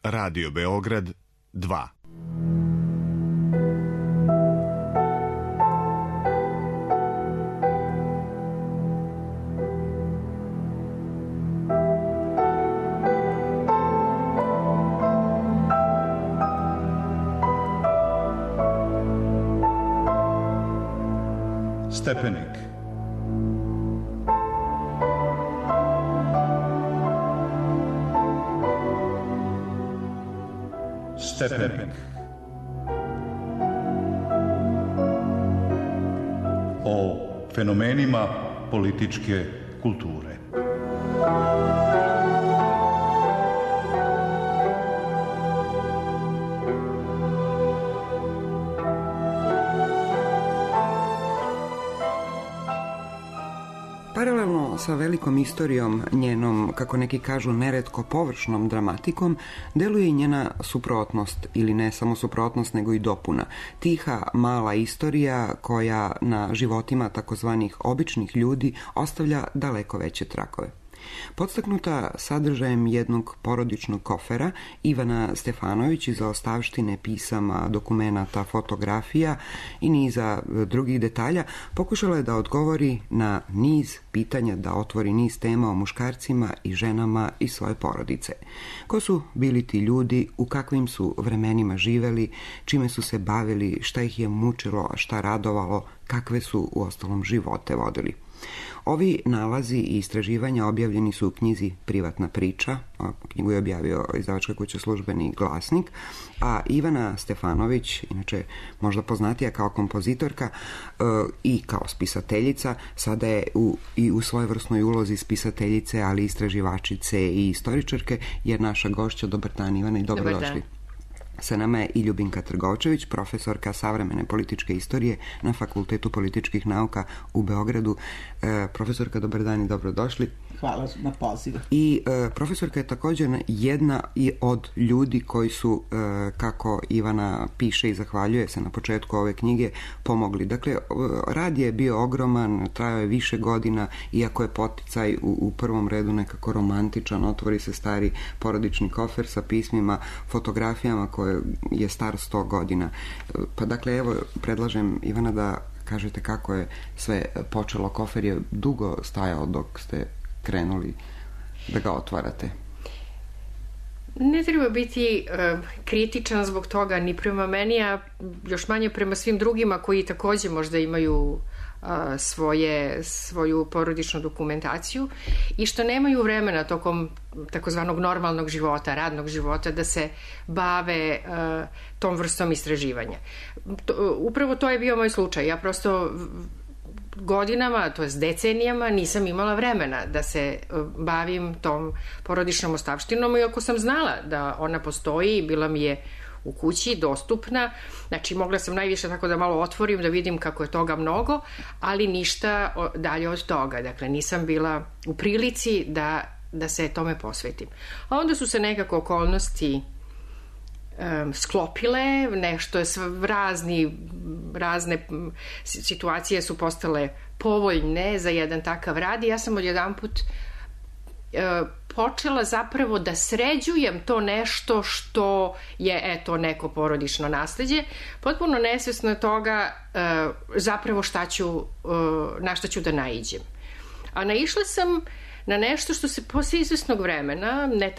Radio Beograd 2. Stepenik. Stepenik. O fenomenima političke kulture. Paralelno sa velikom istorijom, njenom, kako neki kažu, neretko površnom dramatikom, deluje i njena suprotnost, ili ne samo suprotnost, nego i dopuna. Tiha, mala istorija koja na životima takozvanih običnih ljudi ostavlja daleko veće tragove. Podstaknuta sadržajem jednog porodičnog kofera, Ivana Stefanović iz ostavštine pisama, dokumenata, fotografija i niza drugih detalja pokušala je da odgovori na niz pitanja, da otvori niz tema o muškarcima i ženama iz svoje porodice. Ko su bili ti ljudi, u kakvim su vremenima živeli, čime su se bavili, šta ih je mučilo, a šta radovalo, kakve su uostalom živote vodili. Ovi nalazi i istraživanja objavljeni su u knjizi Privatna priča, knjigu je objavio izdavačka kuća Službeni glasnik, a Ivana Stefanović, inače možda poznatija kao kompozitorka i kao spisateljica, sada je i u svojevrsnoj ulozi spisateljice, ali i istraživačice i istoričarke, jer naša gošća. Dobar dan, Ivana, i dobrodošli. Sa nama je i Ljubinka Trgovčević, profesorka savremene političke istorije na Fakultetu političkih nauka u Beogradu. Profesorka, dobar dan i dobrodošli. Hvala na pozivu. I profesorka je također jedna od ljudi koji su, kako Ivana piše i zahvaljuje se na početku ove knjige, pomogli. Dakle, rad je bio ogroman, trajao je više godina, iako je poticaj u prvom redu nekako romantičan, otvori se stari porodični kofer sa pismima, fotografijama koje je star 100 godina. Pa dakle, evo, predlažem, Ivana, da kažete kako je sve počelo. Kofer je dugo stajao dok ste krenuli da ga otvarate. Ne treba biti kritičan zbog toga ni prema meni, a još manje prema svim drugima koji takođe možda imaju svoju porodičnu dokumentaciju i što nemaju vremena tokom takozvanog normalnog života, radnog života, da se bave tom vrstom istraživanja. Upravo to je bio moj slučaj. Ja prosto godinama, to jest decenijama, nisam imala vremena da se bavim tom porodičnom ostavštinom, iako sam znala da ona postoji, bila mi je u kući, dostupna, znači mogla sam najviše tako da malo otvorim, da vidim kako je toga mnogo, ali ništa dalje od toga, dakle nisam bila u prilici da se tome posvetim. A onda su se nekako okolnosti sklopile, nešto je razne situacije su postale povoljne za jedan takav rad i ja sam odjedanput počela zapravo da sređujem to nešto što je, eto, neko porodično nasleđe, potpuno nesvesno toga zapravo na šta ću da naiđem. A naišla sam na nešto što se posle izvesnog vremena, ne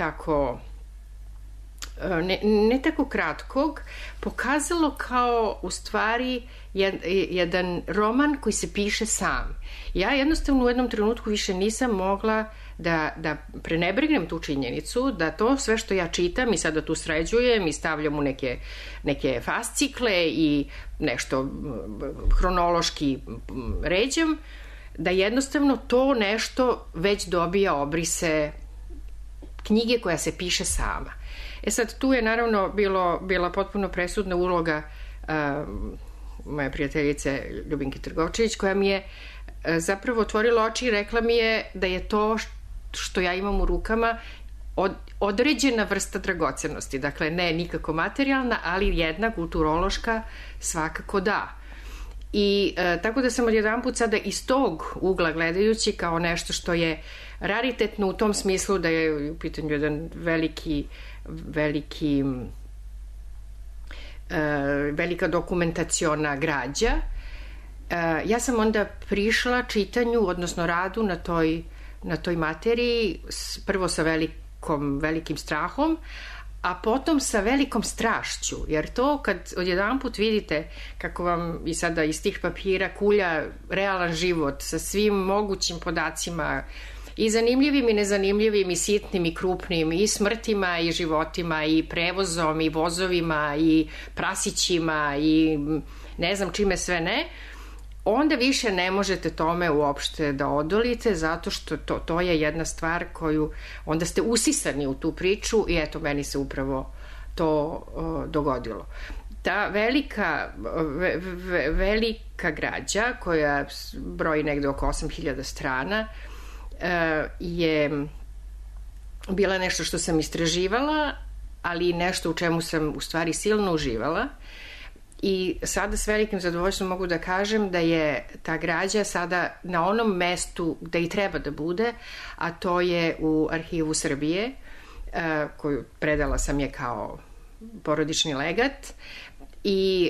tako kratkog, pokazalo kao u stvari jedan roman koji se piše sam. Ja jednostavno u jednom trenutku više nisam mogla da prenebregnem tu činjenicu, da to sve što ja čitam i sada tu sređujem i stavljam u neke fascikle i nešto hronološki ređam, da jednostavno to nešto već dobija obrise knjige koja se piše sama. Sad, tu je naravno bila potpuno presudna uloga moje prijateljice Ljubinke Trgovčević, koja mi je zapravo otvorila oči i rekla mi je da je to što ja imam u rukama određena vrsta dragocenosti. Dakle, ne nikako materijalna, ali jedna kulturološka svakako da. I tako da sam odjedanput sada iz tog ugla gledajući kao nešto što je raritetno u tom smislu da je u pitanju jedan veliki velika dokumentaciona građa. Ja sam onda prišla čitanju, odnosno radu na toj materiji, prvo sa velikim strahom, a potom sa velikom strašću, jer to kad odjedanput vidite kako vam i sada iz tih papira kulja realan život sa svim mogućim podacima, i zanimljivim i nezanimljivim i sitnim i krupnim, i smrtima i životima i prevozom i vozovima i prasićima i ne znam čime sve ne, onda više ne možete tome uopšte da odolite, zato što to je jedna stvar koju onda ste usisani u tu priču i eto, meni se upravo to dogodilo. Ta velika građa, koja broji negde oko 8000 strana, je bila nešto što sam istraživala, ali nešto u čemu sam u stvari silno uživala. I sada s velikim zadovoljstvom mogu da kažem da je ta građa sada na onom mestu da i treba da bude, a to je u Arhivu Srbije, koju predala sam je kao porodični legat. I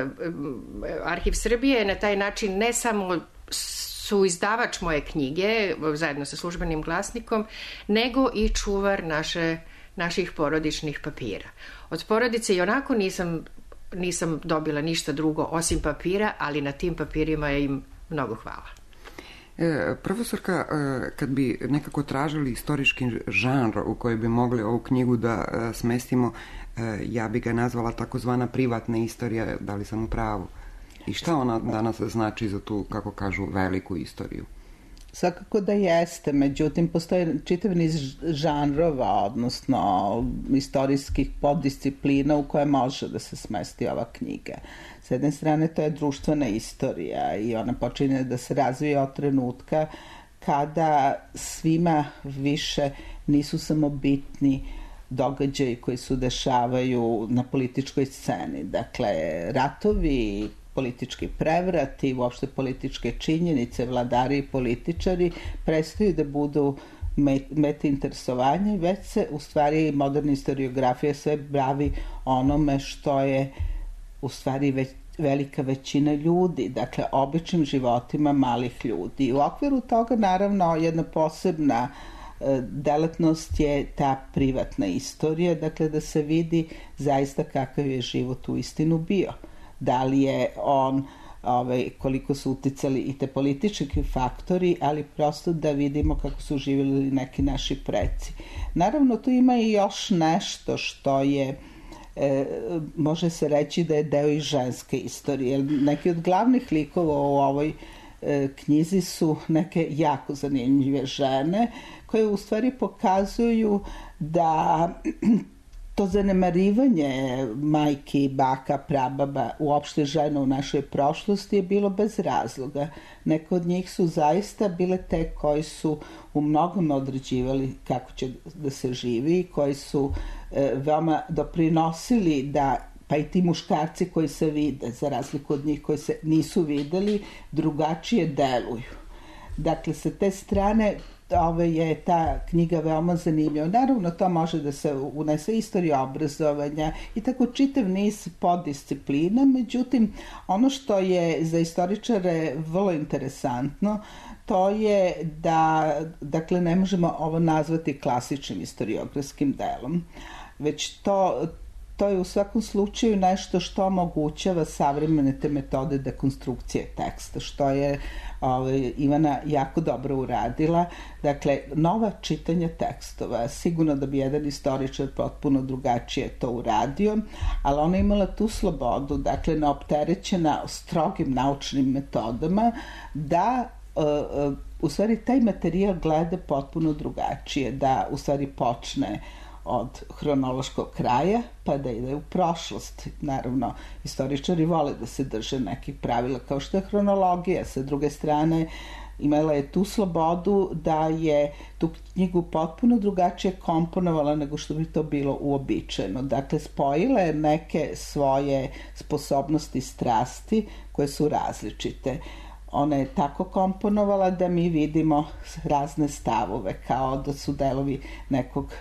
Arhiv Srbije je na taj način ne samo su izdavač moje knjige, zajedno sa Službenim glasnikom, nego i čuvar naših porodičnih papira. Od porodice i onako nisam dobila ništa drugo osim papira, ali na tim papirima im mnogo hvala. Profesorka, kad bi nekako tražili istorijski žanr u koji bi mogli ovu knjigu da smestimo, ja bi ga nazvala takozvana privatna istorija, da li sam u pravu? I šta ona danas znači za tu, kako kažu, veliku istoriju? Svakako da jeste, međutim postoje čitav niz žanrova, odnosno istorijskih poddisciplina u koje može da se smesti ova knjiga. S jedne strane to je društvena istorija i ona počinje da se razvija od trenutka kada svima više nisu samo bitni događaji koji se dešavaju na političkoj sceni. Dakle, ratovi, politički prevrat i uopšte političke činjenice, vladari i političari prestaju da budu meta interesovanja, već se u stvari moderna historiografija sve bavi onome što je u stvari velika većina ljudi, dakle običnim životima malih ljudi. U okviru toga naravno jedna posebna delatnost je ta privatna istorija, dakle da se vidi zaista kakav je život u istinu bio. Da li je on, koliko su uticali i te politički faktori, ali prosto da vidimo kako su živjeli neki naši preci. Naravno, tu ima i još nešto što je, može se reći da je deo i ženske istorije. Neki od glavnih likova u ovoj knjizi su neke jako zanimljive žene koje u stvari pokazuju da to zanemarivanje majki, baka, prababa, uopšte žena u našoj prošlosti je bilo bez razloga. Neke od njih su zaista bile te koji su u mnogome određivali kako će da se živi, koji su veoma doprinosili da, pa i ti muškarci koji se vide, za razliku od njih koji se nisu videli, drugačije deluju. Dakle, sa te strane je ta knjiga veoma zanimljiva. Naravno, to može da se unese istorija obrazovanja i tako čitav niz poddisciplina, međutim, ono što je za istoričare vrlo interesantno, to je da, dakle, ne možemo ovo nazvati klasičnim historiografskim delom, već to je u svakom slučaju nešto što omogućava savremene te metode dekonstrukcije teksta, što je Ivana jako dobro uradila. Dakle, nova čitanja tekstova, sigurno da bi jedan istoričar potpuno drugačije to uradio, ali ona imala tu slobodu, dakle, neopterećena strogim naučnim metodama, da u stvari taj materijal gleda potpuno drugačije, da u stvari počne od hronološkog kraja pa da ide u prošlost. Naravno, istoričari vole da se drže nekih pravila kao što je hronologija. Sa druge strane, imala je tu slobodu da je tu knjigu potpuno drugačije komponovala nego što bi to bilo uobičajeno. Dakle, spojila je neke svoje sposobnosti, strasti koje su različite. Ona je tako komponovala da mi vidimo razne stavove, kao da su delovi nekog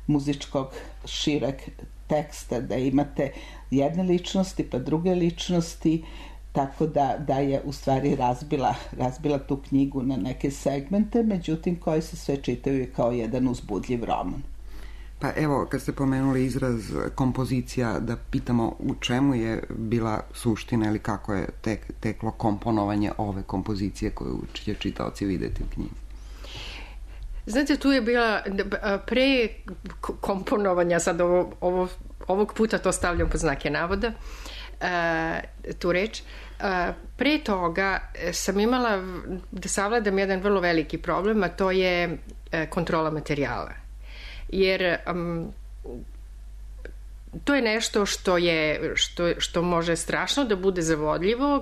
muzičkog šireg teksta, da imate jedne ličnosti pa druge ličnosti, tako da je u stvari razbila tu knjigu na neke segmente, međutim koji se sve čitaju kao jedan uzbudljiv roman. Pa evo, kad ste pomenuli izraz kompozicija, da pitamo u čemu je bila suština ili kako je teklo komponovanje ove kompozicije koju će čitaoci vidjeti u knjizi. Znate, tu je bila pre komponovanja, sad ovog puta to stavljam pod znake navoda, tu reč. Pre toga sam imala da savladam jedan vrlo veliki problem, a to je kontrola materijala. Jer to je nešto što može strašno da bude zavodljivo,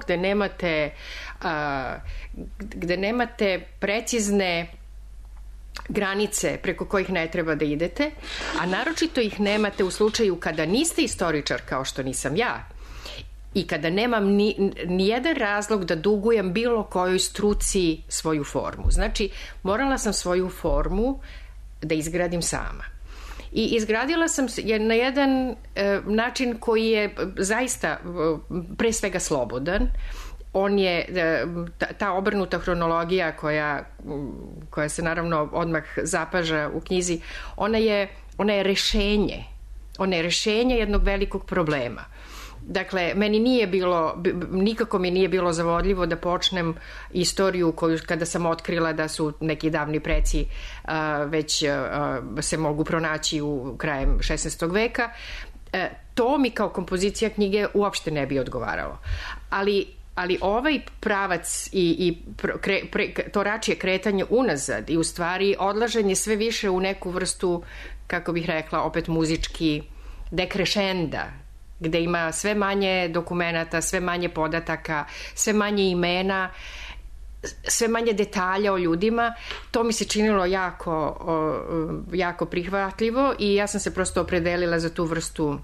gde nemate precizne granice preko kojih ne treba da idete, a naročito ih nemate u slučaju kada niste istoričar kao što nisam ja i kada nemam nijedan razlog da dugujem bilo kojoj struci svoju formu. Znači, morala sam svoju formu da izgradim sama. I izgradila sam je na jedan način koji je zaista pre svega slobodan. On je, ta obrnuta hronologija koja se naravno odmah zapaža u knjizi, ona je rešenje. Ona je rešenje jednog velikog problema. Dakle, nikako mi nije bilo zavodljivo da počnem istoriju koju kada sam otkrila da su neki davni preci već se mogu pronaći u krajem 16. veka. To mi kao kompozicija knjige uopšte ne bi odgovaralo. Ali ovaj pravac i to račije kretanje unazad i u stvari odlaženje sve više u neku vrstu, kako bih rekla, opet muzički dekrešenda, gde ima sve manje dokumenata, sve manje podataka, sve manje imena, sve manje detalja o ljudima, to mi se činilo jako prihvatljivo i ja sam se prosto opredelila za tu vrstu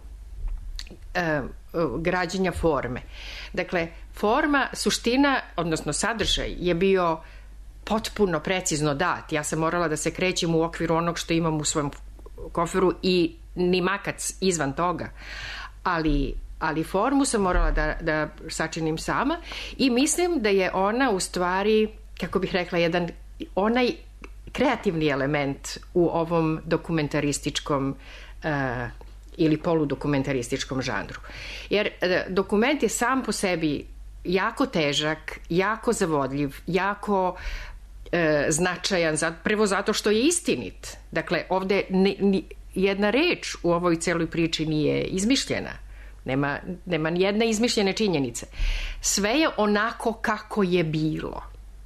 građenja forme. Dakle, forma, suština, odnosno sadržaj je bio potpuno precizno dat. Ja sam morala da se krećem u okviru onog što imam u svojem koferu i ni makac izvan toga. Ali formu sam morala da sačinim sama i mislim da je ona u stvari, kako bih rekla, onaj kreativni element u ovom dokumentarističkom ili poludokumentarističkom žanru. Jer dokument je sam po sebi jako težak, jako zavodljiv, jako značajan, prvo zato što je istinit. Dakle, ovde jedna reč u ovoj celoj priči nije izmišljena. Nema ni jedne izmišljene činjenice. Sve je onako kako je bilo.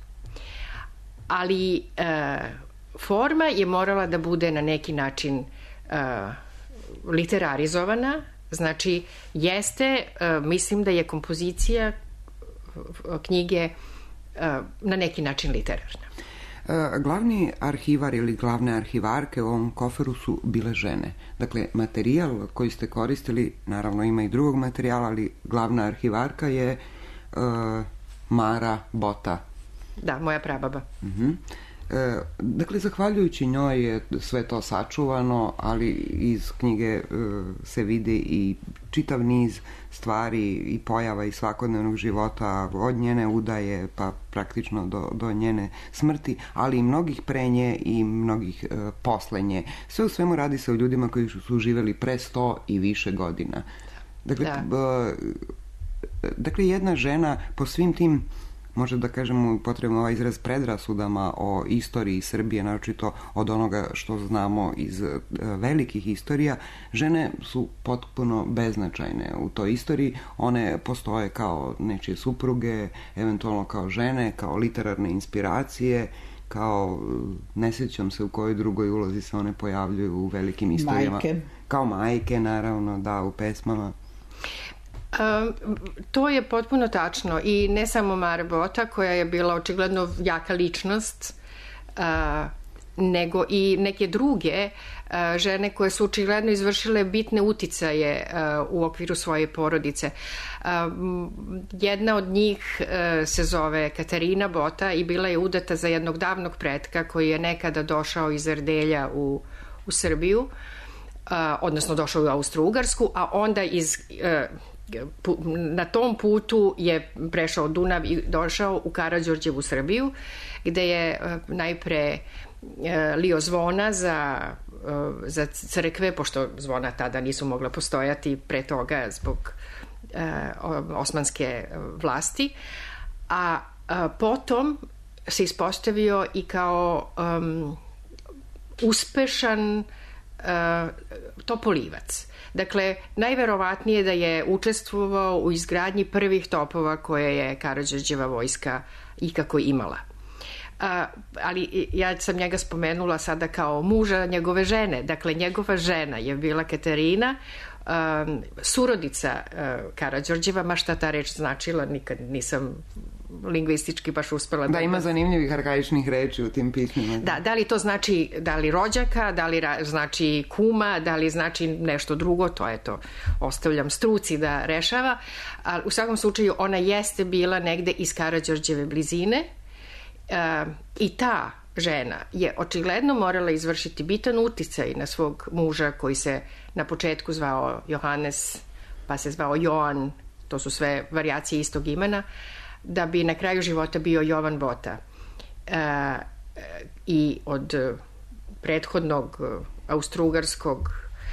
Ali forma je morala da bude na neki način literarizovana. Znači, mislim da je kompozicija knjige na neki način literarna. Glavni arhivar ili glavne arhivarke u ovom koferu su bile žene. Dakle, materijal koji ste koristili, naravno ima i drugog materijala, ali glavna arhivarka je Mara Bota. Da, moja prababa. Dakle, zahvaljujući njoj je sve to sačuvano, ali iz knjige se vidi i čitav niz stvari i pojava iz svakodnevnog života, od njene udaje pa praktično do njene smrti, ali i mnogih pre nje i mnogih posle nje. Sve u svemu radi se o ljudima koji su živeli pre 100 i više godina. Dakle, jedna žena po svim tim, možda da kažemo, potrebno ovaj izraz, predrasudama o istoriji Srbije, naročito od onoga što znamo iz velikih istorija, žene su potpuno beznačajne u toj istoriji. One postoje kao nečije supruge, eventualno kao žene, kao literarne inspiracije, kao, ne sjećam se u kojoj drugoj ulozi se one pojavljuju u velikim istorijama. Majke. Kao majke, naravno, da, u pesmama. To je potpuno tačno i ne samo Mara Bota koja je bila očigledno jaka ličnost, nego i neke druge žene koje su očigledno izvršile bitne uticaje u okviru svoje porodice. Jedna od njih se zove Katarina Bota i bila je udata za jednog davnog pretka koji je nekada došao iz Erdelja u Srbiju odnosno došao u Austro-Ugarsku, a onda na tom putu je prešao Dunav i došao u Karađorđevu Srbiju, gde je najpre lio zvona za crkve, pošto zvona tada nisu mogla postojati pre toga zbog osmanske vlasti, a potom se ispostavio i kao uspešan topolivac. Dakle, najverovatnije da je učestvovao u izgradnji prvih topova koje je Karađorđeva vojska ikako imala. Ali ja sam njega spomenula sada kao muža njegove žene. Dakle, njegova žena je bila Katarina, surodica Karađorđeva, ma šta ta reč značila, nikad nisam lingvistički baš uspela. Da, ima zanimljivih arkaičnih reči u tim pismima. Da li to znači, da li rođaka, da li znači kuma, da li znači nešto drugo, to je to, ostavljam struci da rešava, ali u svakom slučaju ona jeste bila negde iz Karađorđeve blizine i ta žena je očigledno morala izvršiti bitan uticaj na svog muža koji se na početku zvao Johannes, pa se zvao Joan, to su sve varijacije istog imena, da bi na kraju života bio Jovan Bota. I od prethodnog austrougarskog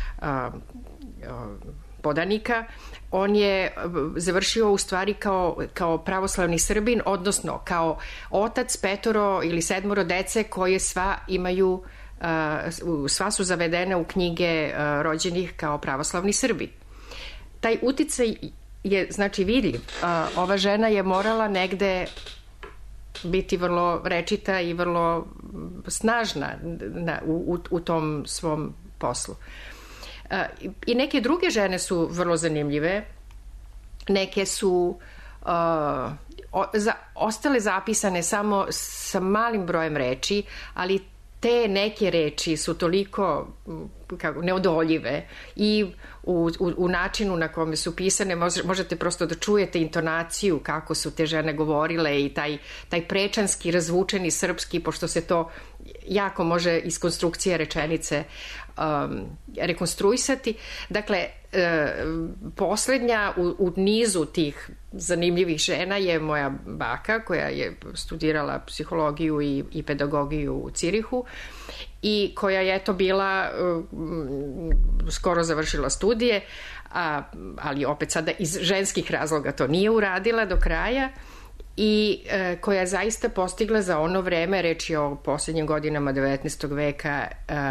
podanika on je završio u stvari kao pravoslavni Srbin, odnosno kao otac 5 ili 7 dece koje sva su zavedene u knjige rođenih kao pravoslavni Srbi. Taj uticaj je znači vidljiv. Ova žena je morala negde biti vrlo rečita i vrlo snažna u tom svom poslu. I neke druge žene su vrlo zanimljive. Neke su ostale zapisane samo sa malim brojem reči, ali te neke reči su toliko neodoljive i u načinu na kome su pisane možete prosto da čujete intonaciju kako su te žene govorile i taj prečanski, razvučeni srpski, pošto se to jako može iz konstrukcije rečenice rekonstruisati. Dakle, poslednja u nizu tih zanimljivih žena je moja baka koja je studirala psihologiju i pedagogiju u Cirihu i koja je eto bila skoro završila studije, ali opet sada iz ženskih razloga to nije uradila do kraja i koja je zaista postigla za ono vreme, reč je o poslednjim godinama 19. veka,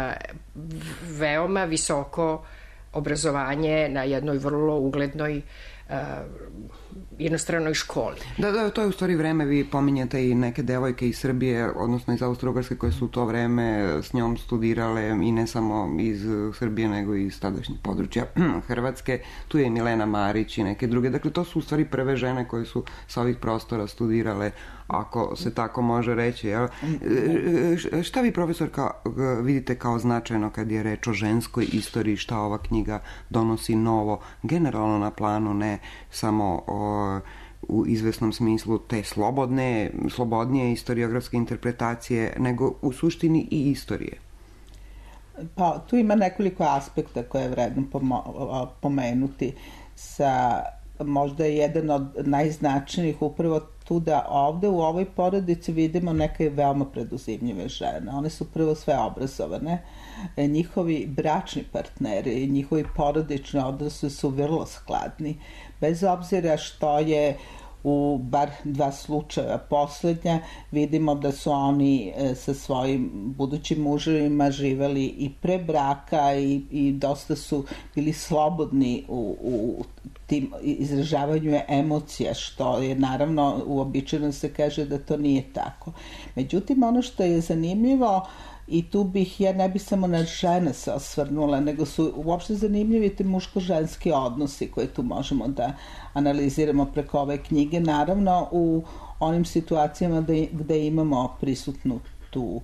veoma visoko obrazovanje na jednoj vrlo uglednoj jednostranoj školi. Da, to je u stvari vreme, vi pominjate i neke devojke iz Srbije, odnosno iz Austro-Ugarske koje su u to vreme s njom studirale i ne samo iz Srbije nego i iz tadašnjih područja Hrvatske. Tu je i Milena Marić i neke druge. Dakle, to su u stvari prve žene koje su sa ovih prostora studirale, ako se tako može reći. Jel? Šta vi, profesorka, vidite kao značajno kad je reč o ženskoj istoriji, šta ova knjiga donosi novo, generalno na planu, ne samo u izvesnom smislu te slobodnije historiografske interpretacije, nego u suštini i istorije? Pa, tu ima nekoliko aspekta koje je vredno pomenuti. Možda je jedan od najznačajnijih upravo tu da ovde u ovoj porodici vidimo neke veoma preduzimljive žene. One su prvo sve obrazovane, njihovi bračni partneri, njihovi porodični odnosi su vrlo skladni, bez obzira što je u bar 2 slučaja poslednja, vidimo da su oni sa svojim budućim muževima živeli i pre braka i dosta su bili slobodni u tim izražavanju emocija, što je naravno uobičajeno se kaže da to nije tako. Međutim, ono što je zanimljivo, i tu ja ne bih samo na žene se osvrnula, nego su uopšte zanimljivi te muško-ženski odnosi koje tu možemo da analiziramo preko ove knjige. Naravno, u onim situacijama gde imamo prisutnu tu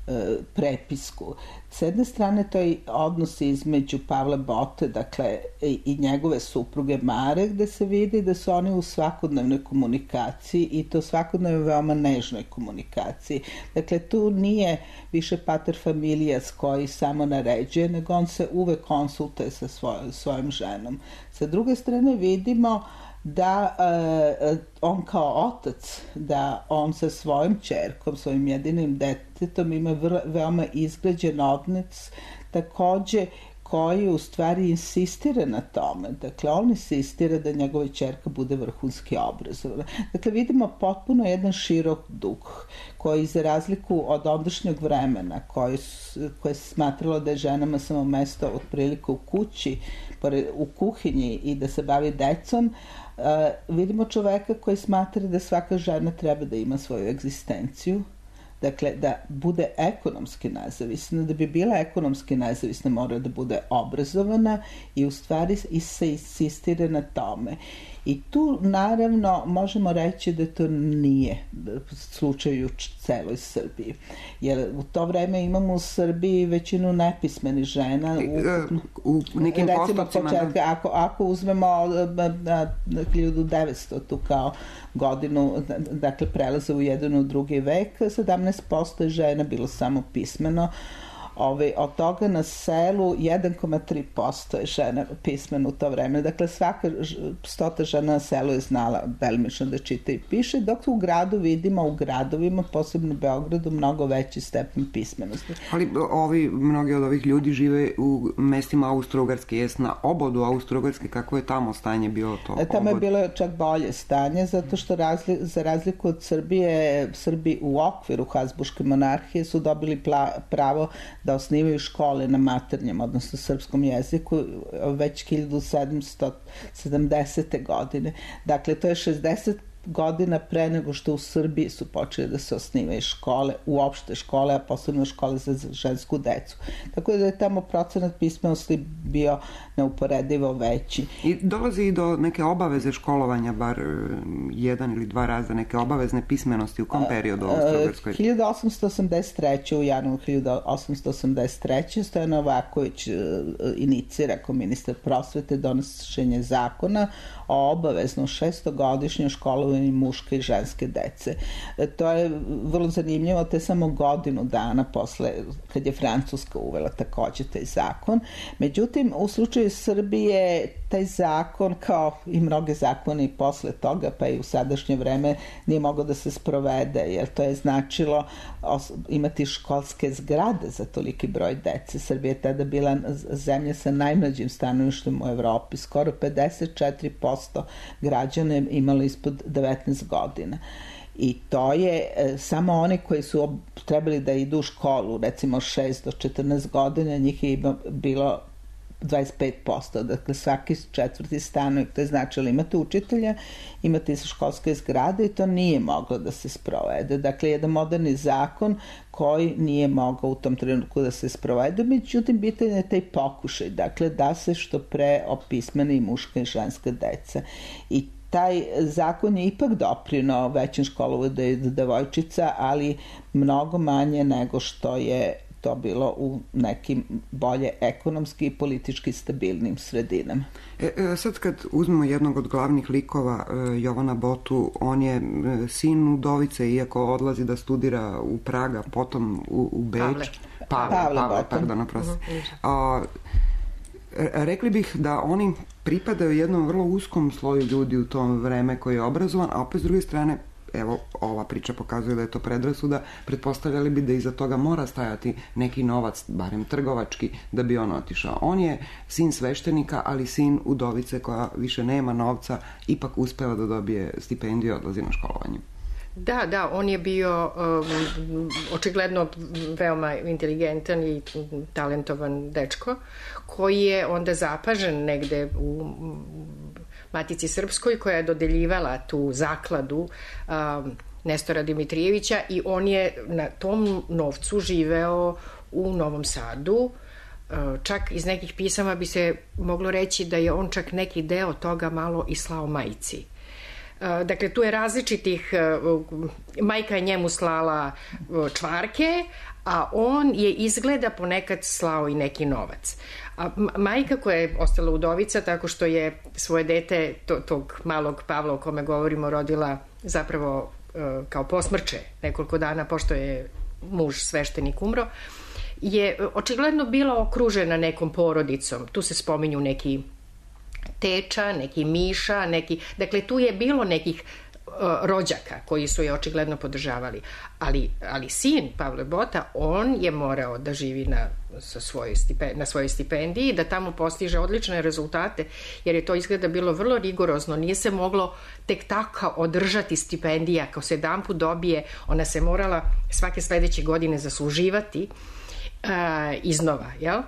prepisku. S jedne strane to je odnos između Pavla Bote, dakle, i njegove supruge Mare, gde se vidi da su oni u svakodnevnoj komunikaciji i to svakodnevno veoma nežnoj komunikaciji. Dakle, tu nije više pater familijas koji samo naređuje, nego on se uvek konsultuje sa svojom ženom. Sa druge strane vidimo da on kao otac, da on sa svojim ćerkom, svojim jedinim detetom ima veoma izgrađen odnos, takođe koji u stvari insistira na tome. Dakle, on insistira da njegova ćerka bude vrhunski obrazovana. Dakle, vidimo potpuno jedan širok duh koji, za razliku od ondašnjeg vremena koje se smatralo da je ženama samo mesto otprilike u kući, u kuhinji i da se bavi decom, vidimo čoveka koji smatra da svaka žena treba da ima svoju egzistenciju, dakle da bude ekonomski nezavisna. Da bi bila ekonomski nezavisna mora da bude obrazovana i u stvari se insistira na tome. I tu naravno možemo reći da to nije slučaj u celoj Srbiji. Jer u to vreme imamo u Srbiji većinu nepismenih žena. U nekim postupcima. Ako uzmemo 1900 tu kao godinu, dakle prelaze u jedan u drugi vek, 17% žena bilo samo pismeno. Od toga na selu 1,3% je žena pismena u to vreme. Dakle, svaka 100 žena na selu je znala delimično da čita i piše, dok u gradu vidimo, u gradovima, posebno u Beogradu, mnogo veći stepen pismenosti. Ali mnogi od ovih ljudi žive u mestima Austro-Ugarske, jes na obodu Austro-Ugarske, kako je tamo stanje bilo to? Tamo je bilo čak bolje stanje, zato što za razliku od Srbije, Srbi u okviru Habsburške monarhije su dobili pravo da osnivaju škole na maternjem, odnosno srpskom jeziku, već 1770. godine. Dakle, to je 60 godina pre nego što u Srbiji su počeli da se osnivaju škole, uopšte škole, a posebno škole za žensku decu. Tako da je tamo procenat pismenosti bio neuporedivo veći. I dolazi i do neke obaveze školovanja, bar jedan ili dva raza, neke obavezne pismenosti u kom periodu u Austro-Ugarskoj? 1883. u januaru 1883. Stojan Novaković inicira kao ministar prosvete donošenje zakona o obaveznom 6-godišnjem školovanju muške i ženske dece. To je vrlo zanimljivo, te samo godinu dana posle, kad je Francuska uvela takođe taj zakon. Međutim, u slučaju Srbije taj zakon, kao i mnoge zakone i posle toga, pa i u sadašnje vreme, nije mogao da se sprovede, jer to je značilo imati školske zgrade za toliki broj dece. Srbija je tada bila zemlja sa najmlađim stanovništvom u Evropi. Skoro 54% građana je imalo ispod 19 godina. I to je samo oni koji su trebali da idu u školu, recimo 6 do 14 godina, njih je bilo 25%, dakle svaki četvrti stanovnik, to je značilo imate učitelja, imate školske zgrade i to nije moglo da se sprovede. Dakle, jedan moderni zakon koji nije mogao u tom trenutku da se sprovede, međutim, bitan je taj pokušaj, dakle, da se što pre opismene i muška i ženska deca. I taj zakon je ipak doprineo većem školovanju devojčica, ali mnogo manje nego što je to bilo u nekim bolje ekonomski i politički stabilnim sredinama. Sad kad uzmemo jednog od glavnih likova, Jovana Botu, on je sin udovice, iako odlazi da studira u Praga, potom u Beč. Pavle, pardon, oprosti. Rekli bih da oni pripadaju jednom vrlo uskom sloju ljudi u tom vreme koji je obrazovan, a opet s druge strane, evo, ova priča pokazuje da je to predrasuda, pretpostavljali bi da iza toga mora stajati neki novac, barem trgovački, da bi on otišao. On je sin sveštenika, ali sin udovice koja više nema novca, ipak uspeva da dobije stipendiju i odlazi na školovanje. Da, on je bio očigledno veoma inteligentan i talentovan dečko, koji je onda zapažen negde u Matici Srpskoj, koja je dodeljivala tu zakladu Nestora Dimitrijevića, i on je na tom novcu živeo u Novom Sadu. Čak iz nekih pisama bi se moglo reći da je on čak neki deo toga malo i slao majci. Dakle, tu je različitih, majka je njemu slala čvarke, a on je izgleda ponekad slao i neki novac. A majka koja je ostala udovica tako što je svoje dete, tog malog Pavla o kome govorimo, rodila zapravo kao posmrče nekoliko dana pošto je muž sveštenik umro, je očigledno bila okružena nekom porodicom. Tu se spominju neki teča, neki miša, dakle tu je bilo nekih rođaka koji su je očigledno podržavali. Ali sin Pavle Bota, on je morao da živi na svojoj stipendiji, da tamo postiže odlične rezultate, jer je to izgleda bilo vrlo rigorozno. Nije se moglo tek tako održati stipendija. Kao se jedanput dobije, ona se morala svake sledeće godine zasluživati iznova, jel?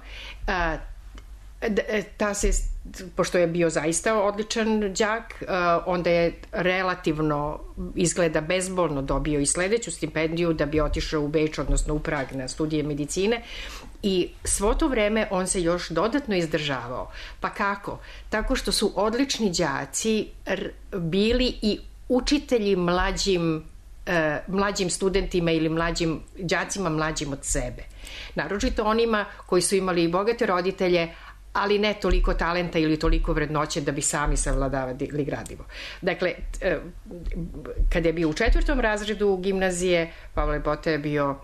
Pošto je bio zaista odličan đak, onda je relativno, izgleda bezbolno, dobio i sledeću stipendiju da bi otišao u Beč, odnosno u Prag na studije medicine, i svo to vreme on se još dodatno izdržavao. Pa kako? Tako što su odlični đaci bili i učitelji mlađim studentima ili đacima mlađim od sebe. Naročito onima koji su imali bogate roditelje, ali ne toliko talenta ili toliko vrednoće da bi sami savladavali gradivo. Dakle, kada je bio u 4. razredu gimnazije, Pavle Bota je bio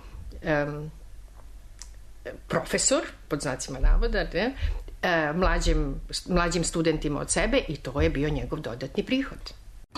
profesor, pod znacima navoda, mlađim studentima od sebe, i to je bio njegov dodatni prihod.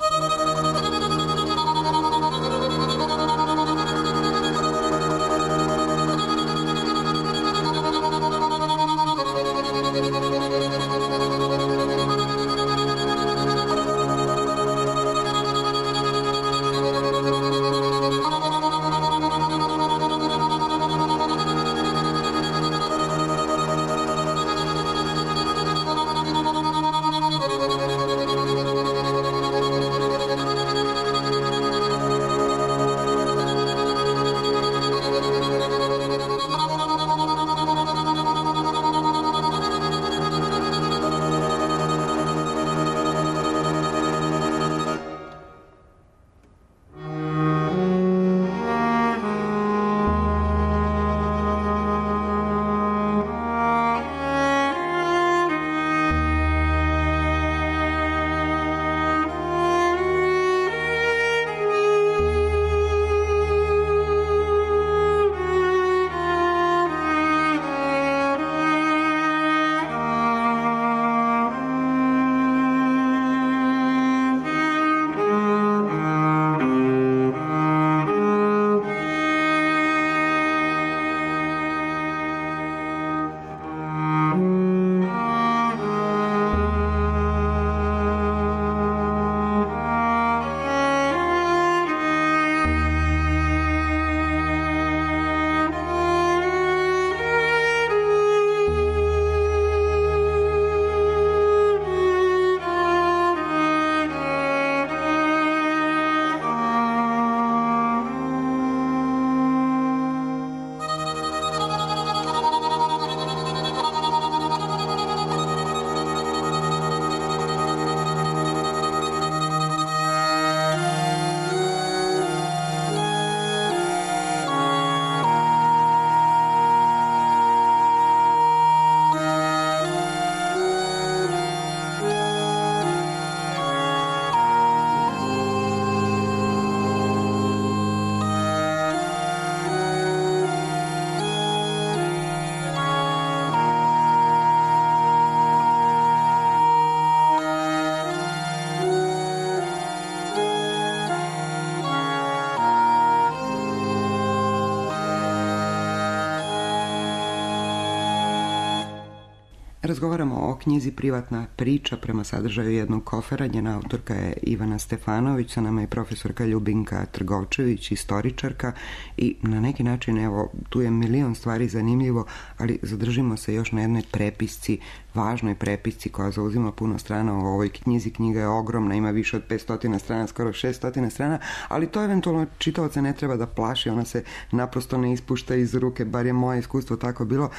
Razgovaramo o knjizi Privatna priča prema sadržaju jednog kofera. Njena autorka je Ivana Stefanović, sa nama je profesorka Ljubinka Trgovčević, istoričarka, i na neki način, evo, tu je milion stvari zanimljivo, ali zadržimo se još na jednoj prepisci, važnoj prepisci koja zauzima puno strana u ovoj knjizi. Knjiga je ogromna, ima više od 500 strana, skoro 600 strana, ali to eventualno čitaoca ne treba da plaši, ona se naprosto ne ispušta iz ruke, bar je moje iskustvo tako bilo.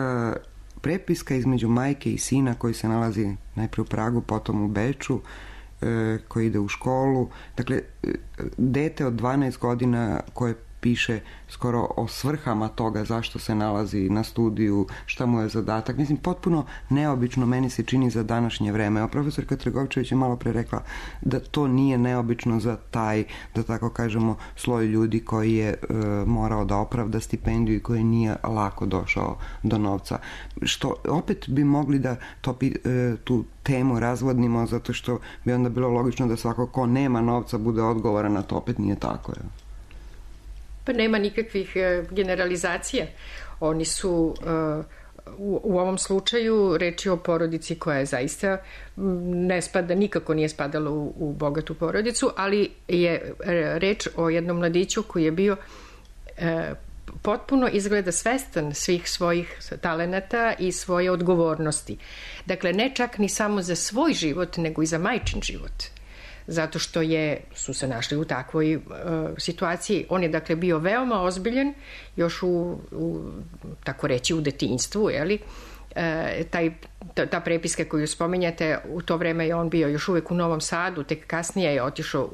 Prepiska između majke i sina koji se nalazi najprije u Pragu, potom u Beču, koje ide u školu. Dakle, dete od 12 godina koje piše skoro o svrhama toga zašto se nalazi na studiju, šta mu je zadatak. Mislim, potpuno neobično meni se čini za današnje vreme. A profesorka Trgovčević je malo pre rekla da to nije neobično za taj, da tako kažemo, sloj ljudi koji je morao da opravda stipendiju i koji nije lako došao do novca. Što opet bi mogli da tu temu razvodnimo, zato što bi onda bilo logično da svako ko nema novca bude odgovoran, na to opet nije tako. Pa nema nikakvih generalizacija. Oni su u ovom slučaju reč je o porodici koja je zaista nikako nije spadala u bogatu porodicu, ali je reč o jednom mladiću koji je bio potpuno izgleda svestan svih svojih talenata i svoje odgovornosti. Dakle, ne čak ni samo za svoj život, nego i za majčin život. Zato što su se našli u takvoj situaciji. On je dakle bio veoma ozbiljen, još tako reći u detinjstvu, jeli? Ta prepiska koju spominjate, u to vreme je on bio još uvek u Novom Sadu, tek kasnije je otišao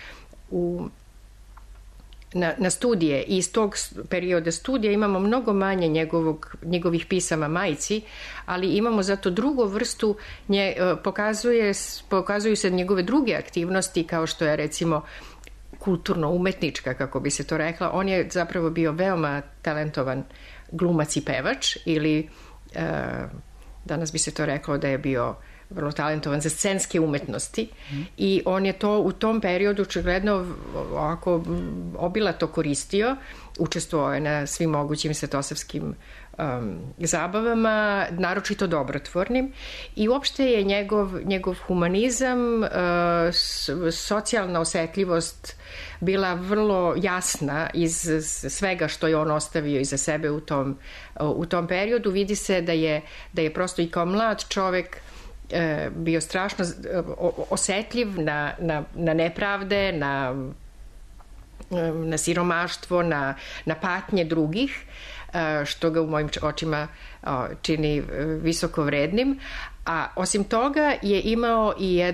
na studije i iz tog perioda studija imamo mnogo manje njegovih pisama majci, ali imamo zato drugu vrstu, pokazuju se njegove druge aktivnosti, kao što je recimo kulturno-umetnička, kako bi se to rekla. On je zapravo bio veoma talentovan glumac i pevač, ili danas bi se to reklo da je bio vrlo talentovan za scenske umetnosti i on je to u tom periodu očigledno ovako obilato koristio, učestvovao je na svim mogućim svetosavskim zabavama, naročito dobrotvornim, i uopšte je njegov humanizam, socijalna osetljivost bila vrlo jasna iz svega što je on ostavio iza sebe u tom periodu. Vidi se da je prosto i kao mlad čovek bio strašno osetljiv na nepravde, na siromaštvo, na patnje drugih, što ga u mojim očima čini visoko vrednim. A osim toga je imao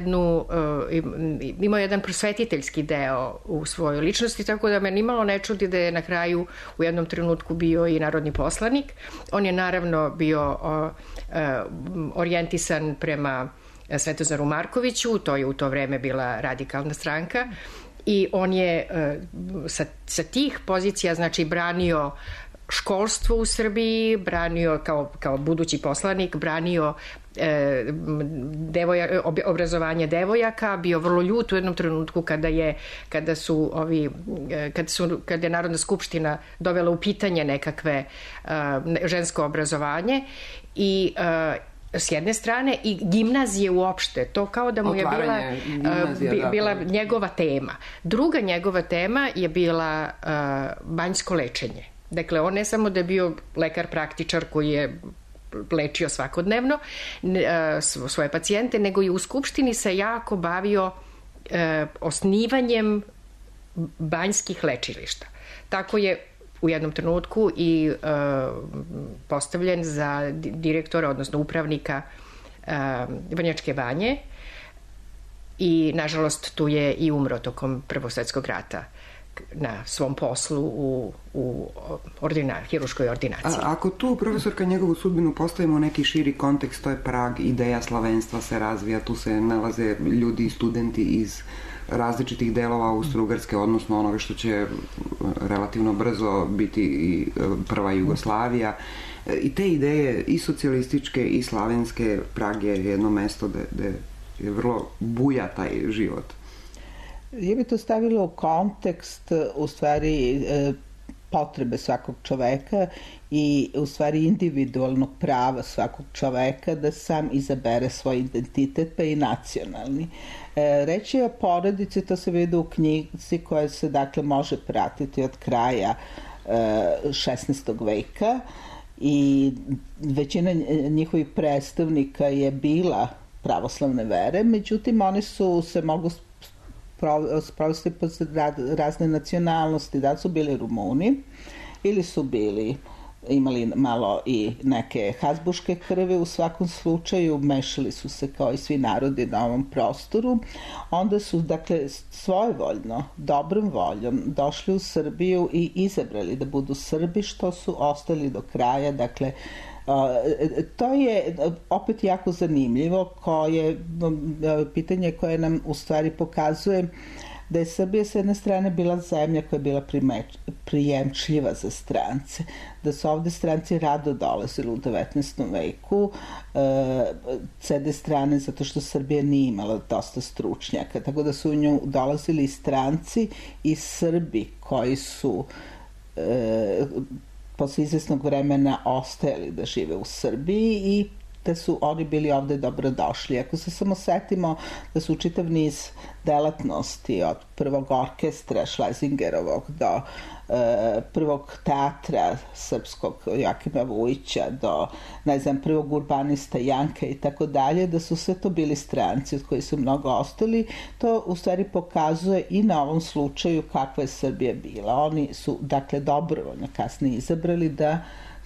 jedan prosvetiteljski deo u svojoj ličnosti, tako da me nimalo ne čudi da je na kraju u jednom trenutku bio i narodni poslanik. On je naravno bio orijentisan prema Svetozaru Markoviću, to je u to vreme bila radikalna stranka, i on je sa tih pozicija, znači, branio školstvo u Srbiji, branio kao budući poslanik, branio obrazovanje devojaka, bio vrlo ljut u jednom trenutku kada je Narodna skupština dovela u pitanje nekakve žensko obrazovanje i s jedne strane i gimnazije uopšte, to kao da mu je bila njegova tema. Druga njegova tema je bila banjsko lečenje. Dakle, on ne samo da je bio lekar praktičar koji je lečio svakodnevno svoje pacijente, nego i u Skupštini se jako bavio osnivanjem banjskih lečilišta. Tako je u jednom trenutku i postavljen za direktora, odnosno upravnika Vrnjačke banje, i nažalost tu je i umro tokom Prvog svetskog rata na svom poslu u hirurškoj ordinaciji. Ako tu, profesorka, njegovu sudbinu postavimo u neki širi kontekst, to je Prag, ideja slavenstva se razvija, tu se nalaze ljudi i studenti iz različitih delova Austro-Ugarske, odnosno onoga što će relativno brzo biti i prva Jugoslavija. I te ideje, i socijalističke i slavenske, Prag je jedno mesto gde je vrlo buja taj život. Ja bi to stavila u kontekst, u stvari, potrebe svakog čoveka i u stvari individualnog prava svakog čoveka da sam izabere svoj identitet, pa i nacionalni. Reč je o porodici, to se vidi u knjizi koja se dakle može pratiti od kraja 16. veka i većina njihovih predstavnika je bila pravoslavne vere, međutim oni su se mogu sprovesti pod razne nacionalnosti, da su bili Rumuni ili su bili imali malo i neke hazbuške krve, u svakom slučaju mešali su se kao i svi narodi na ovom prostoru. Onda su, dakle, svojevoljno, dobrom voljom došli u Srbiju i izabrali da budu Srbi, što su ostali do kraja. Dakle, to je opet jako zanimljivo, pitanje koje nam u stvari pokazuje da je Srbija s jedne strane bila zemlja koja je bila prijemčljiva za strance, da su ovde stranci rado dolazili u 19. veku, s jedne strane zato što Srbija nije imala dosta stručnjaka, tako da su u nju dolazili i stranci i Srbi koji su posle izvesnog vremena ostajali da žive u Srbiji i da su oni bili ovde dobrodošli. Ako se samo setimo da su čitav niz delatnosti od prvog orkestra Šlezingerovog do prvog teatra srpskog Joakima Vujića do, ne znam, prvog urbanista Janka i tako dalje, da su sve to bili stranci od koji su mnogo ostali, to u stvari pokazuje i na ovom slučaju kakva je Srbija bila. Oni su, dakle, dobrovoljno kasnije izabrali da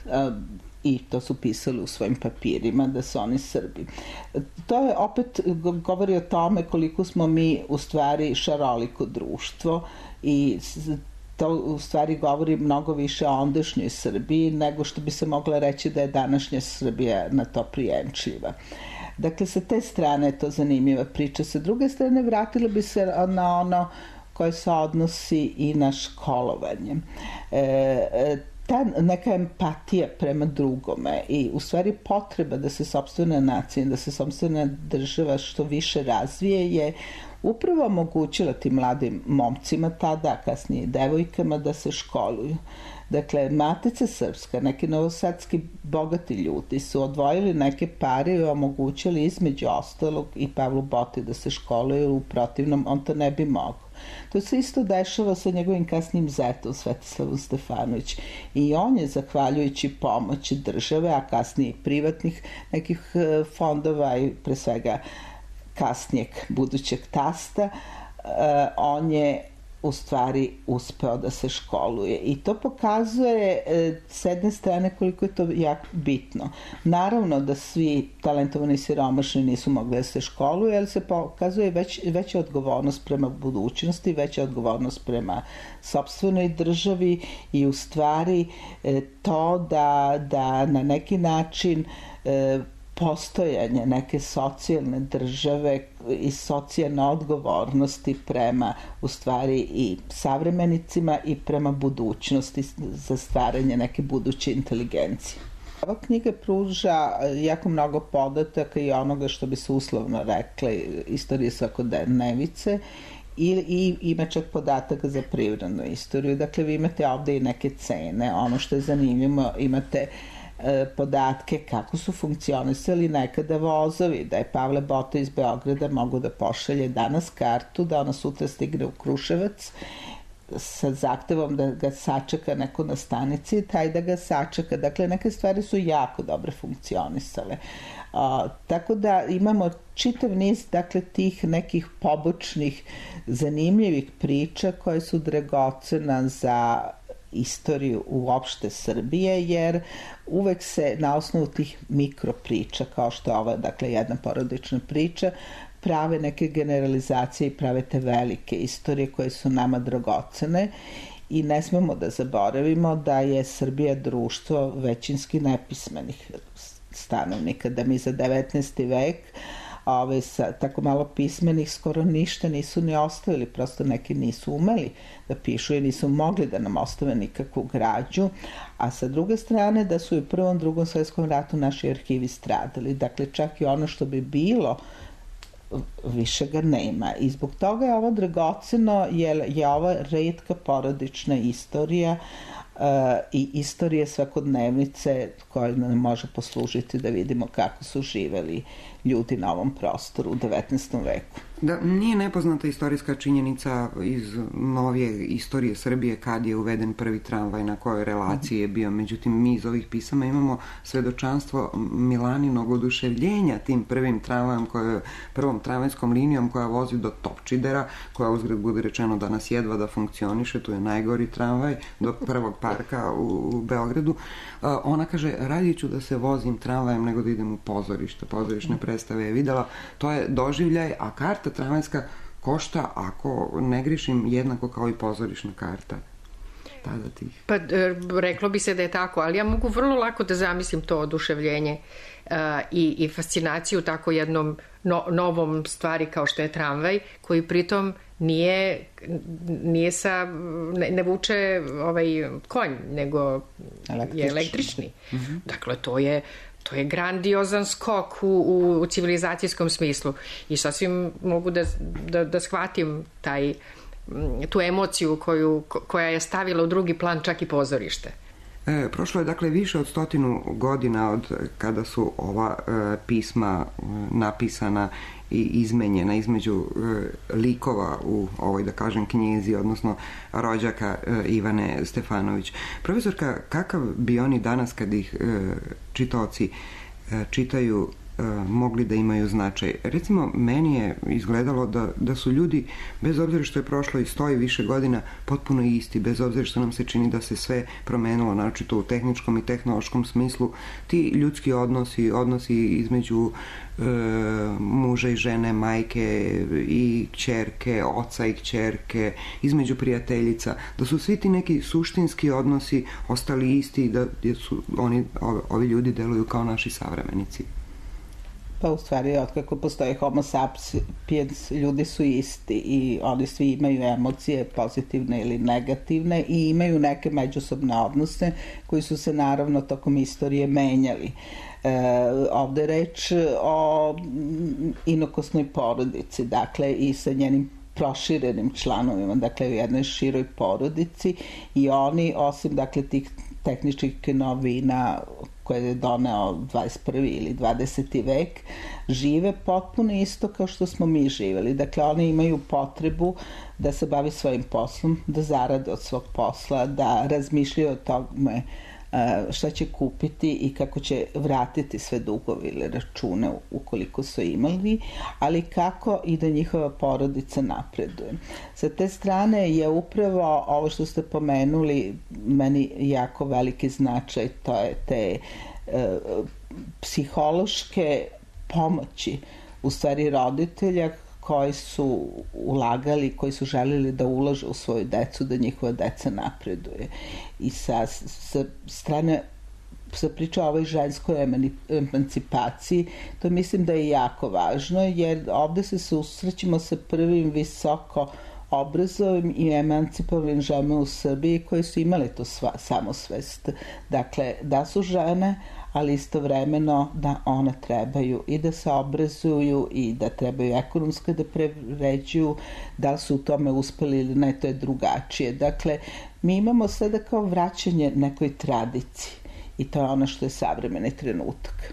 i to su pisali u svojim papirima da su oni Srbi. To je opet govori o tome koliko smo mi u stvari šaroliko društvo i to u stvari govori mnogo više o ondašnjoj Srbiji nego što bi se mogla reći da je današnja Srbija na to prijemčljiva. Dakle, sa te strane je to zanimljiva priča. Sa druge strane, vratila bi se na ono koje se odnosi i na školovanje. Ta neka empatija prema drugome i u stvari potreba da se sopstvena nacija, da se sopstvena država što više razvije je upravo omogućila tim mladim momcima tada, kasnije devojkama, da se školuju. Dakle, Matica Srpska, neki novosadski bogati ljudi su odvojili neke pare i omogućili između ostalog i Pavlu Boti da se školuje, u protivnom on to ne bi mogao. To se isto dešava sa njegovim kasnim zetom Svetislavom Stefanović i on je, zahvaljujući pomoći države, a kasnije privatnih nekih fondova i pre svega kasnijeg budućeg tasta, on je u stvari uspeo da se školuje i to pokazuje s jedne strane koliko je to jako bitno. Naravno da svi talentovani siromašni nisu mogli da se školuju, ali se pokazuje veća odgovornost prema budućnosti, veća odgovornost prema sopstvenoj državi i u stvari to da na neki način postojanje neke socijalne države i socijalne odgovornosti prema u stvari i savremenicima i prema budućnosti za stvaranje neke buduće inteligencije. Ova knjiga pruža jako mnogo podataka i onoga što bi se uslovno rekle istorije svakodnevice i ima čak podataka za privrednu istoriju. Dakle, vi imate ovde i neke cene. Ono što je zanimljivo, imate podatke kako su funkcionisali nekada vozovi, da je Pavle Bota iz Beograda mogu da pošalje danas kartu, da ona sutra stigne u Kruševac sa zahtevom da ga sačeka neko na stanici, taj da ga sačeka. Dakle, neke stvari su jako dobro funkcionisale. Tako da imamo čitav niz, dakle, tih nekih pobočnih zanimljivih priča koje su dragocena za istoriju uopšte Srbije, jer uvek se na osnovu tih mikropriča, kao što je ova, dakle, jedna porodična priča, prave neke generalizacije i prave te velike istorije koje su nama dragocene i ne smemo da zaboravimo da je Srbija društvo većinski nepismenih stanovnika, da mi za 19. vek sa tako malo pismenih skoro ništa nisu ni ostavili, prosto neki nisu umeli da pišu i nisu mogli da nam ostave nikakvu građu, a sa druge strane da su i u Prvom, Drugom svetskom ratu naši arhivi stradali, dakle čak i ono što bi bilo više ga nema i zbog toga je ovo dragoceno jer je ova retka porodična istorija i istorije svakodnevnice koja nam može poslužiti da vidimo kako su živeli ljudi na ovom prostoru u 19. veku. Da, nije nepoznata istorijska činjenica iz novije istorije Srbije kad je uveden prvi tramvaj, na kojoj relaciji je bio. Međutim, mi iz ovih pisama imamo svedočanstvo Milaninog oduševljenja tim prvim tramvajem, prvom tramvajskom linijom koja vozi do Topčidera, koja uzgred bude rečeno danas jedva da funkcioniše, tu je najgori tramvaj, do prvog parka u Beogradu. Ona kaže, radije ću da se vozim tramvajem nego da idem u pozorište. Pozorišne predstave je videla. To je doživljaj, a karta tramvajska košta, ako ne grišim, jednako kao i pozorišna karta. Pa reklo bi se da je tako, ali ja mogu vrlo lako da zamislim to oduševljenje i fascinaciju tako jednom novom stvari kao što je tramvaj, koji pritom nije ne vuče konj, nego je električni. Dakle, to je grandiozan skok u civilizacijskom smislu i sasvim mogu da shvatim tu emociju koja je stavila u drugi plan čak i pozorište. Prošlo je dakle više od 100 godina od kada su ova pisma napisana i izmenjena između likova u ovoj, da kažem, knjizi, odnosno rođaka Ivane Stefanović. Profesorka, kakav bi oni danas, kad ih čitaoci čitaju, mogli da imaju značaj? Recimo, meni je izgledalo da su ljudi, bez obzira što je prošlo i 100 i više godina, potpuno isti, bez obzira što nam se čini da se sve promenilo, naročito u tehničkom i tehnološkom smislu. Ti ljudski odnosi između muža i žene, majke i kćerke, oca i kćerke, između prijateljica, da su svi ti neki suštinski odnosi ostali isti i da su ovi ljudi deluju kao naši savremenici. Pa u stvari, otkako postoji homo sapiens, ljudi su isti i oni svi imaju emocije pozitivne ili negativne i imaju neke međusobne odnose koji su se naravno tokom istorije menjali. Ovde je reč o inokosnoj porodici, dakle i sa njenim proširenim članovima, dakle u jednoj široj porodici i oni, osim dakle tih tehničkih novina koje je doneo 21. ili 20. vek, žive potpuno isto kao što smo mi živeli. Dakle, oni imaju potrebu da se bavi svojim poslom, da zarade od svog posla, da razmišljaju o tome šta će kupiti i kako će vratiti sve dugove ili račune ukoliko su imali, ali kako i da njihova porodica napreduje. Sa te strane je upravo ovo što ste pomenuli meni jako veliki značaj, to je te psihološke pomoći u stvari roditelja koji su ulagali, koji su želeli da ulože u svoju decu, da njihova deca napreduje. I sa strane se priča o ovoj ženskoj emancipaciji, to mislim da je jako važno, jer ovde se susrećemo sa prvim visoko obrazovim i emancipovanim ženama u Srbiji koje su imale tu samosvest. Dakle, da su žene, ali istovremeno da one trebaju i da se obrazuju i da trebaju ekonomski da prevređuju, da li su u tome uspeli ili ne, to je drugačije. Dakle, mi imamo sada kao vraćanje nekoj tradiciji i to je ono što je savremeni trenutak.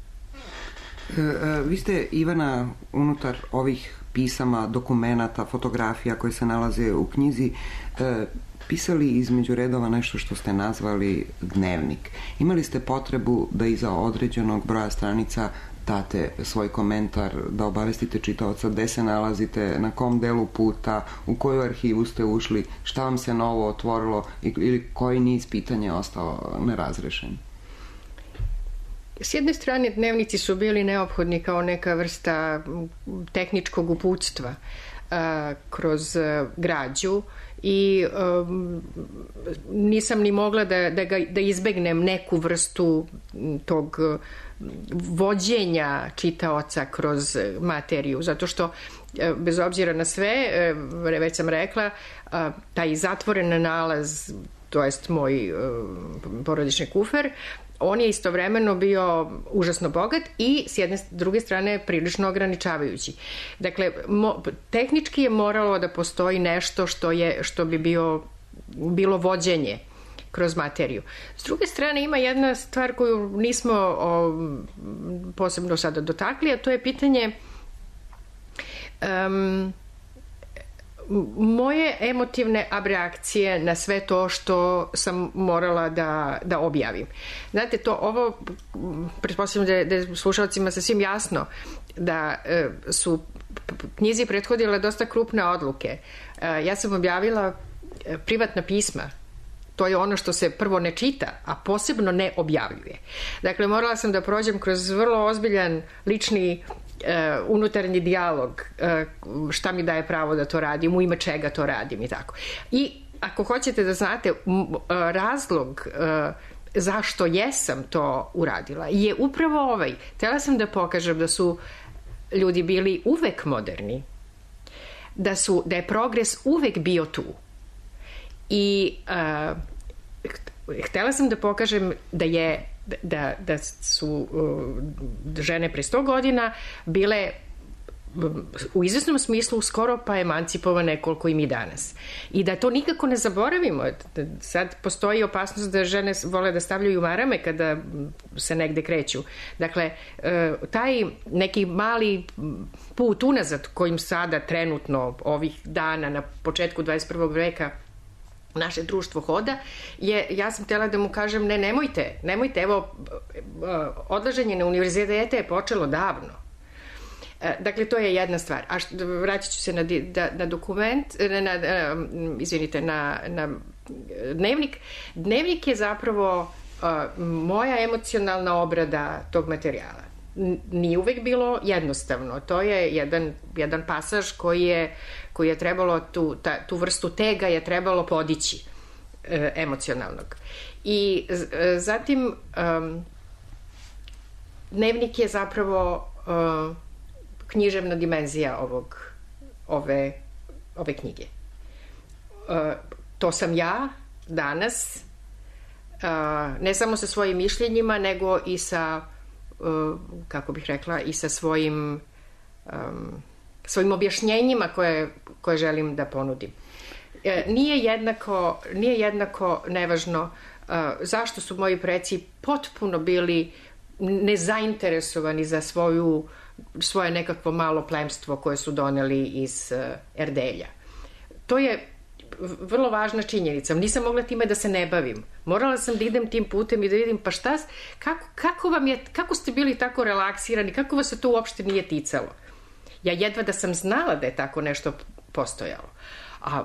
Vi ste, Ivana, unutar ovih pisama, dokumenata, fotografija koje se nalaze u knjizi, pisali između redova nešto što ste nazvali dnevnik. Imali ste potrebu da iza određenog broja stranica date svoj komentar, da obavestite čitaoca gde se nalazite, na kom delu puta, u koju arhivu ste ušli, šta vam se novo otvorilo ili koji niz pitanja je ostao nerazrešen? S jedne strane, dnevnici su bili neophodni kao neka vrsta tehničkog uputstva kroz građu i nisam ni mogla da izbegnem neku vrstu tog vođenja čitaoca kroz materiju, zato što bez obzira na sve, već sam rekla, taj zatvoren nalaz, to jest moj porodični kufer, on je istovremeno bio užasno bogat i s jedne druge strane prilično ograničavajući. Dakle, tehnički je moralo da postoji nešto što bi bilo vođenje kroz materiju. S druge strane, ima jedna stvar koju nismo posebno sada dotakli, a to je pitanje moje emotivne abreakcije na sve to što sam morala da objavim. Znate, ovo pretpostavljam da je slušalcima sasvim jasno da su knjizi prethodile dosta krupne odluke. Ja sam objavila privatna pisma. To je ono što se prvo ne čita, a posebno ne objavljuje. Dakle, morala sam da prođem kroz vrlo ozbiljan lični unutarnji dijalog, šta mi daje pravo da to radim, u ime čega to radim i tako. I ako hoćete da znate razlog zašto jesam to uradila, je upravo ovaj. Htela sam da pokažem da su ljudi bili uvek moderni, da je progres uvek bio tu. I htela sam da pokažem da su žene pre 100 godina bile u izvesnom smislu skoro pa emancipovane koliko i mi danas. I da to nikako ne zaboravimo. Sad postoji opasnost da žene vole da stavljaju marame kada se negde kreću. Dakle, taj neki mali put unazad kojim sada trenutno ovih dana na početku 21. veka naše društvo hoda, ja sam htjela da mu kažem nemojte, evo, odlaženje na univerzitete je počelo davno. Dakle, to je jedna stvar. A vraćat ću se na dokument, na dnevnik. Dnevnik je zapravo moja emocionalna obrada tog materijala. Nije uvek bilo jednostavno. To je jedan pasaž koji je trebalo, tu vrstu tega je trebalo podići emocionalnog. I zatim dnevnik je zapravo književna dimenzija ove knjige. To sam ja danas, ne samo sa svojim mišljenjima, nego i sa, kako bih rekla, i sa svojim objašnjenjima koje želim da ponudim. Nije jednako nevažno zašto su moji preci potpuno bili nezainteresovani za svoje nekakvo malo plemstvo koje su doneli iz Erdelja. To je vrlo važna činjenica. Nisam mogla time da se ne bavim. Morala sam da idem tim putem i da vidim pa šta, kako ste bili tako relaksirani, kako vas se to uopšte nije ticalo. Ja jedva da sam znala da je tako nešto postojalo. A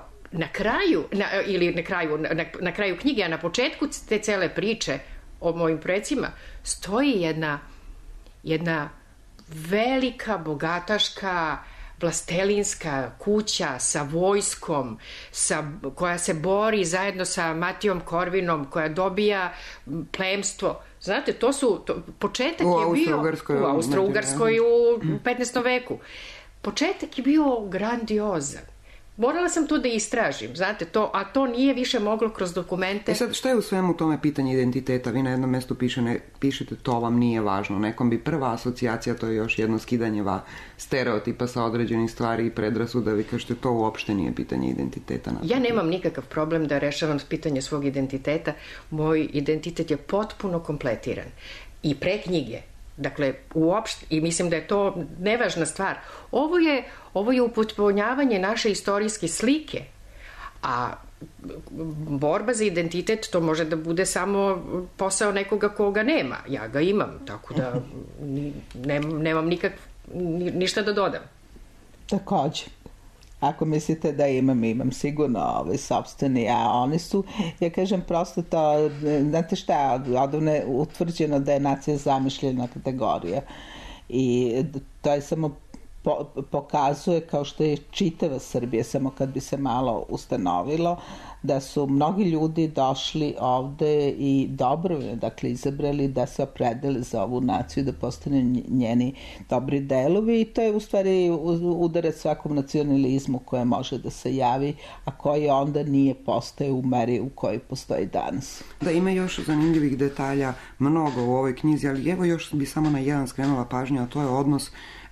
na kraju knjige, a na početku te cele priče o mojim precima stoji jedna velika, bogataška, vlastelinska kuća sa vojskom, koja se bori zajedno sa Matijom Korvinom, koja dobija plemstvo. Znate, početak je bio u Austro-Ugarskoj u 15. veku. Početak je bio grandiozan. Morala sam to da istražim, znate, a to nije više moglo kroz dokumente. Sad, šta je u svemu tome pitanje identiteta? Vi na jednom mestu pišete to vam nije važno. Nekom bi prva asocijacija, to je još jedno skidanje stereotipa sa određenih stvari i predrasuda. Vi kažete, to uopšte nije pitanje identiteta. Ja nemam nikakav problem da rešavam pitanje svog identiteta. Moj identitet je potpuno kompletiran. I pre knjige. Dakle, uopšte, i mislim da je to nevažna stvar. Ovo je upotpunjavanje naše istorijske slike, a borba za identitet to može da bude samo posao nekoga koga nema. Ja ga imam, tako da nemam ništa da dodam. Takođe. Ako mislite da imam sigurno sopstveni, a oni su, ja kažem prosto to, znate šta, odavno je utvrđeno da je nacija zamišljena kategorija i to je samo pokazuje, kao što je čitava Srbija, samo kad bi se malo ustanovilo, da su mnogi ljudi došli ovde i dobrovoljno, dakle, izabrali da se opredele za ovu naciju, da postane njeni dobri delovi i to je u stvari udarac svakom nacionalizmu koje može da se javi, a koji onda nije postoje u meri u kojoj postoji danas. Da, ima još zanimljivih detalja mnogo u ovoj knjizi, ali evo još bi samo na jedan skrenula pažnju, a to je odnos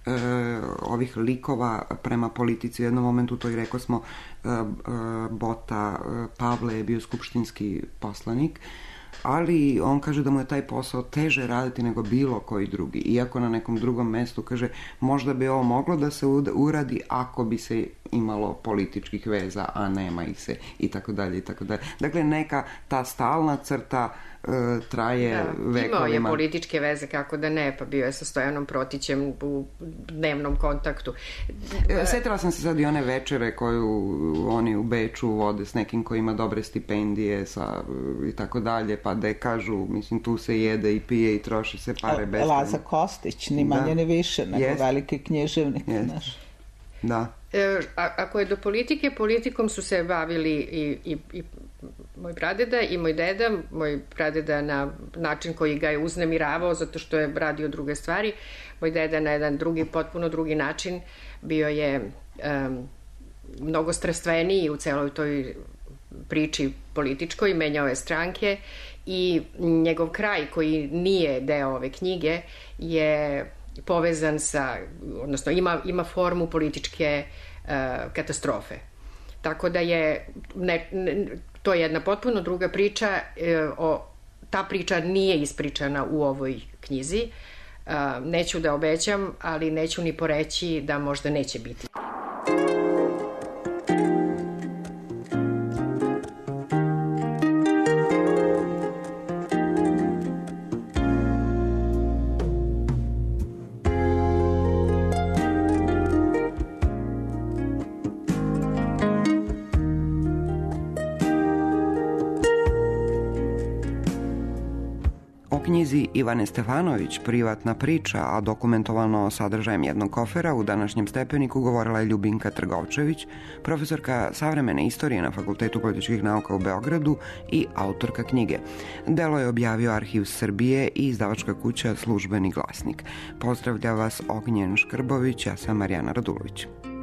ovih likova prema politici. U jednom momentu to i rekao smo, Bota Pavle je bio skupštinski poslanik, ali on kaže da mu je taj posao teže raditi nego bilo koji drugi. Iako na nekom drugom mestu kaže možda bi ovo moglo da se uradi ako bi se imalo političkih veza, a nema ih se, i tako dalje, i tako dalje. Dakle, neka ta stalna crta traje vekovima. Imao je političke veze, kako da ne, pa bio je sa Stojanom Protićem u dnevnom kontaktu. Setila sam se sad i one večere koju oni u Beču vode s nekim koji ima dobre stipendije i tako dalje, pa da kažu, mislim, tu se jede i pije i troši se pare beskrajno. Laza Kostić, ni manje ni više, nego veliki književnik. Da. Ako je do politike, politikom su se bavili i moj pradeda i moj deda. Moj pradeda na način koji ga je uznemiravao zato što je radio druge stvari. Moj deda na jedan potpuno drugi način. Bio je mnogo strastveniji u celoj toj priči političkoj, menjao je stranke i njegov kraj koji nije deo ove knjige je povezan sa, odnosno ima formu političke katastrofe. Tako da je to je jedna potpuno druga priča. Ta priča nije ispričana u ovoj knjizi. Neću da obećam, ali neću ni poreći da možda neće biti. knjizi Ivane Stefanović Privatna priča, a dokumentovano sadržajem jednog kofera u današnjem Stepeniku govorila je Ljubinka Trgovčević, profesorka savremene istorije na Fakultetu političkih nauka u Beogradu i autorka knjige. Delo je objavio Arhiv Srbije i izdavačka kuća Službeni glasnik. Pozdravlja vas Ognjen Škrbović, ja sam Marijana Radulović.